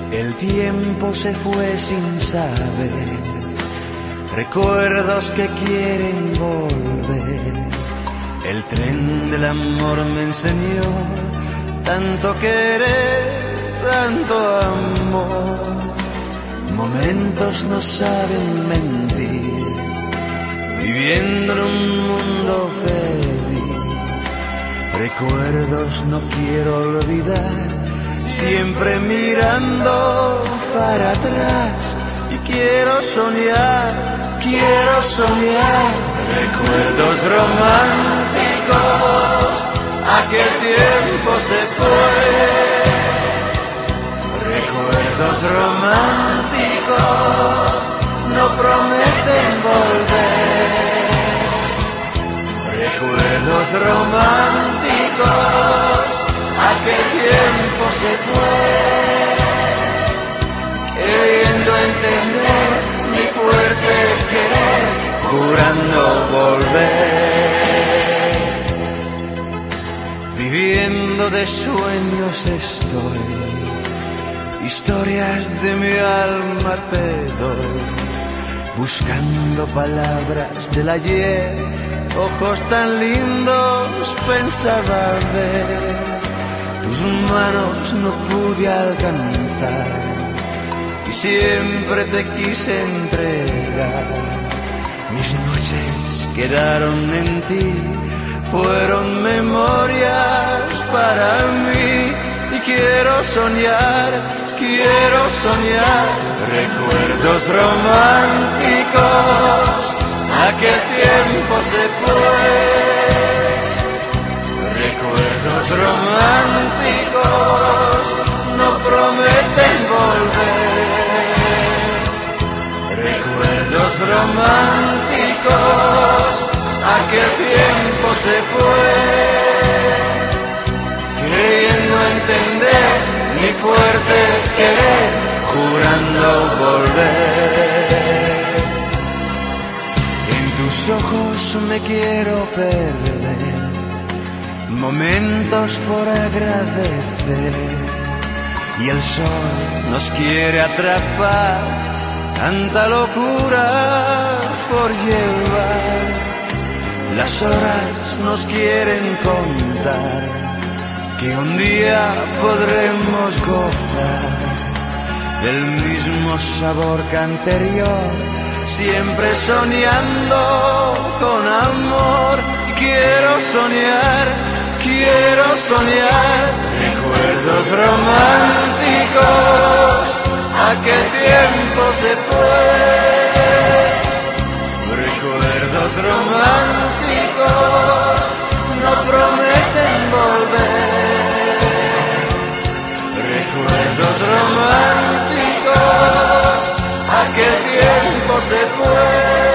El tiempo se fue sin saber, recuerdos que quieren volver. El tren del amor me enseñó tanto querer, tanto amor. Momentos no saben mentir, viviendo en un mundo feliz. Recuerdos no quiero olvidar, siempre mirando para atrás. Y quiero soñar, quiero soñar. Recuerdos románticos, aquel tiempo se fue. Recuerdos románticos no prometen volver. Recuerdos románticos, aquel tiempo se fue. Queriendo entender mi fuerte querer, jurando volver. Viviendo de sueños estoy, historias de mi alma te doy. Buscando palabras del ayer, ojos tan lindos pensaba ver. Tus manos no pude alcanzar y siempre te quise entregar. Mis noches quedaron en ti, fueron memorias para mí. Y quiero soñar, quiero soñar. Recuerdos románticos, aquel tiempo se fue. Recuerdos románticos no prometen volver. Recuerdos románticos, aquel tiempo se fue. Queriendo entender mi fuerte querer, jurando volver. En tus ojos me quiero perder, momentos por agradecer. Y el sol nos quiere atrapar, tanta locura por llevar. Las horas nos quieren contar que un día podremos gozar del mismo sabor que anterior, siempre soñando con amor. Quiero soñar, quiero soñar. Recuerdos románticos, aquel tiempo se fue. Recuerdos románticos no prometen volver. Recuerdos románticos, aquel tiempo se fue.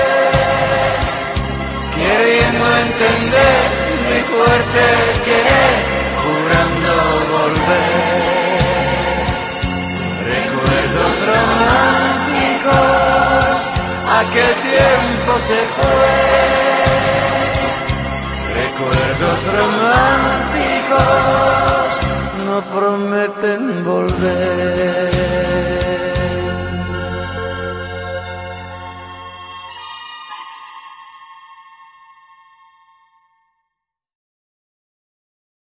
Queriendo entender mi fuerte querer, jurando volver. Recuerdos románticos, aquel tiempo se fue. Recuerdos románticos no prometen volver.